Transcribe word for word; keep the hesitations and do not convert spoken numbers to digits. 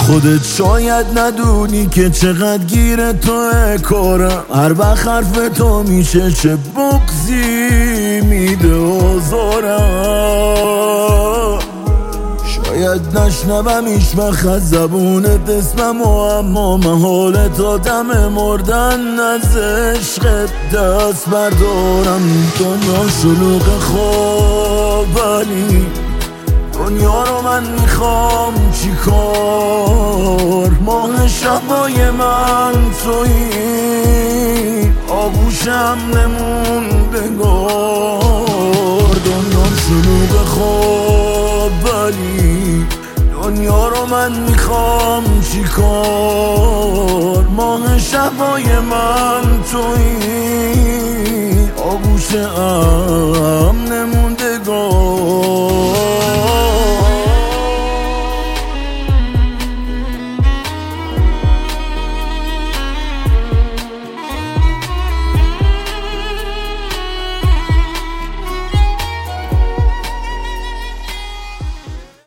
خودت شاید ندونی که چقدر گیر توه کارم، هر وقت حرف تو میشه چه بغضی میده آزارم. شاید نشنوم هیچ وقت از زبونت اسمم و اما محاله تا دم مردن از عشقت دست بردارم. دنیا شلوغ خواب ولی دنیا رو من میخوام چی کار؟ ماه شبای من تویی، آغوشم نموندگار. دنیا شلوغ خواب ولی دنیا رو من میخوام چی کار؟ ماه شبای من تویی، آغوشم نموندگار.